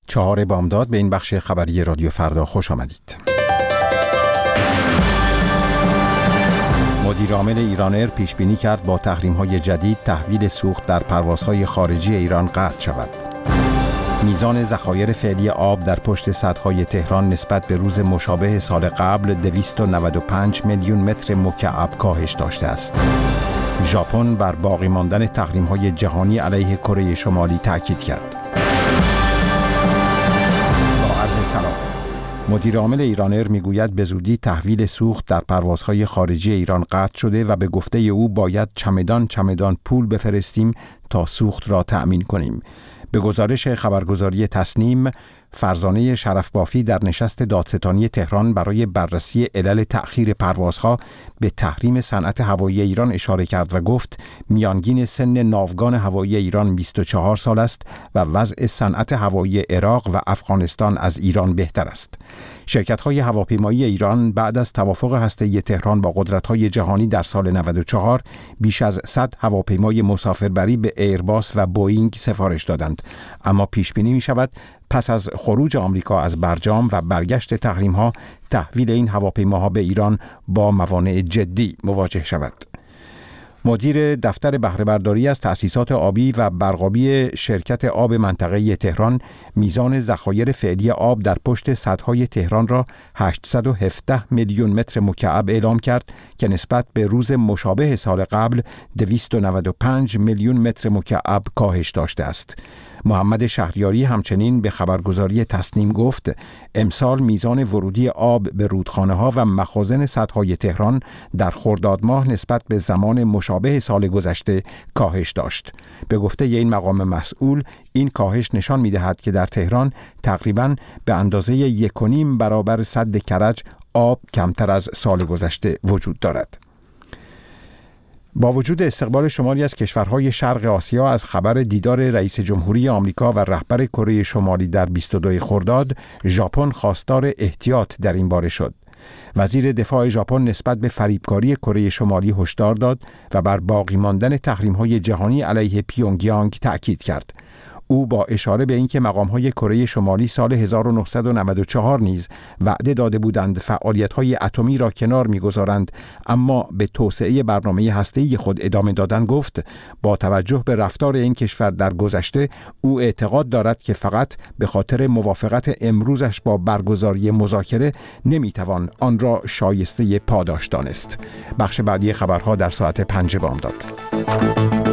4 بامداد به این بخش خبری رادیو فردا خوش آمدید. مدیر عامل ایران‌ایر پیش بینی کرد با تحریم‌های جدید تحویل سوخت در پروازهای خارجی ایران قطع شود. میزان ذخایر فعلی آب در پشت سدهای تهران نسبت به روز مشابه سال قبل 295 میلیون متر مکعب کاهش داشته است. ژاپن بر باقی ماندن تحریم‌های جهانی علیه کره شمالی تاکید کرد. سلام. مدیر عامل ایران‌ایر میگوید به زودی تحویل سوخت در پروازهای خارجی ایران قطع شده و به گفته او باید چمدان پول بفرستیم تا سوخت را تأمین کنیم. به گزارش خبرگزاری تصنیم، فرزانه شرفبافی در نشست دادستانی تهران برای بررسی علل تأخیر پروازها به تحریم صنعت هوایی ایران اشاره کرد و گفت میانگین سن ناوگان هوایی ایران 24 سال است و وضع صنعت هوایی عراق و افغانستان از ایران بهتر است. شرکت‌های هواپیمایی ایران بعد از توافق هسته‌ای تهران با قدرت‌های جهانی در سال 94 بیش از 100 هواپیمای مسافربری به ایرباس و بوئینگ سفارش دادند، اما پیش بینی می‌شود پس از خروج آمریکا از برجام و برگشت تحریم‌ها تحویل این هواپیماها به ایران با موانع جدی مواجه شود. مدیر دفتر بهره برداری از تأسیسات آبی و برقابی شرکت آب منطقه‌ای تهران میزان ذخایر فعلی آب در پشت سدهای تهران را 817 میلیون متر مکعب اعلام کرد که نسبت به روز مشابه سال قبل 295 میلیون متر مکعب کاهش داشته است. محمد شهریاری همچنین به خبرگزاری تصنیم گفت امسال میزان ورودی آب به رودخانه‌ها و مخازن سدهای تهران در خرداد ماه نسبت به زمان مشابه سال گذشته کاهش داشت. به گفته این مقام مسئول این کاهش نشان می‌دهد که در تهران تقریباً به اندازه 1.5 برابر سد کرج آب کمتر از سال گذشته وجود دارد. با وجود استقبال شمالی از کشورهای شرق آسیا از خبر دیدار رئیس جمهوری آمریکا و رهبر کره شمالی در 22 خرداد، ژاپن خواستار احتیاط در این باره شد. وزیر دفاع ژاپن نسبت به فریبکاری کره شمالی هشدار داد و بر باقی ماندن تحریم‌های جهانی علیه پیونگیانگ تأکید کرد. او با اشاره به اینکه مقام‌های کره شمالی سال 1994 نیز وعده داده بودند فعالیت‌های اتمی را کنار می‌گذارند اما به توسعه برنامه هسته‌ای خود ادامه دادن، گفت با توجه به رفتار این کشور در گذشته او اعتقاد دارد که فقط به خاطر موافقت امروزش با برگزاری مذاکره نمی‌توان آن را شایسته پاداش دانست. بخش بعدی خبرها در ساعت 5 بامداد.